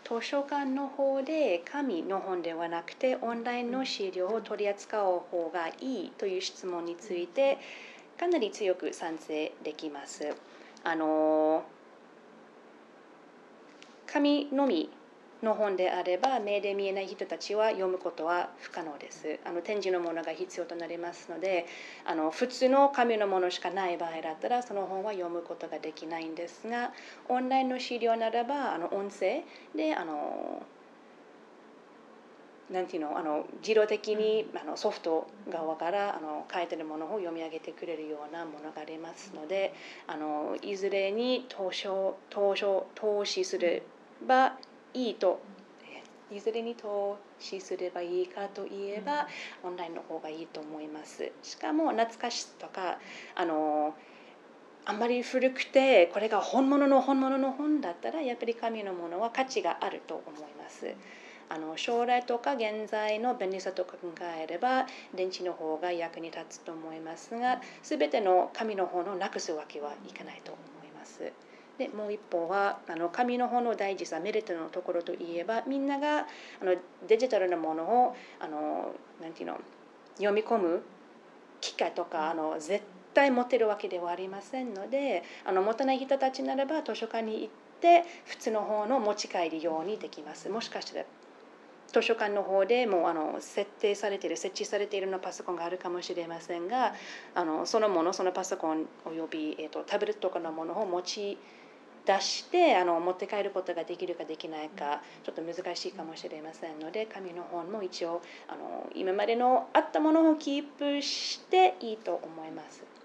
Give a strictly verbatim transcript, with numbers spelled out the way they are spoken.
図書館の方で紙の本ではなくてオンラインの資料を取り扱う方がいいという質問についてかなり強く賛成できます。あの紙のみの本であれば目で見えない人たちは読むことは不可能です。あの展示のものが必要となりますので、あの普通の紙のものしかない場合だったらその本は読むことができないんですが、オンラインの資料ならばあの音声であのなんていうのあの自動的にあのソフト側からあの書いてるものを読み上げてくれるようなものがありますので、あのいずれに投資投資投資すればいいといずれに投資すればいいかといえば、オンラインの方がいいと思います。しかも懐かしとかあのあんまり古くてこれが本物の本物の本だったらやっぱり紙のものは価値があると思います。あの将来とか現在の便利さとか考えれば電池の方が役に立つと思いますが、全ての紙の本をなくすわけはいかないと思います。でもう一方はあの紙の本の大事さメリットのところといえば、みんながあのデジタルなものをあのなんていうの読み込む機会とかあの絶対持ってるわけではありませんので、あの持たない人たちならば図書館に行って普通の本を持ち帰るようにできます。もしかしたら図書館の方でもうあの設定されている設置されているのパソコンがあるかもしれませんが、あのそのものそのパソコンおよび、えー、とタブレットとかのものを持ち出してあの持って帰ることができるかできないかちょっと難しいかもしれませんので、紙の本も一応あの今までのあったものをキープしていいと思います。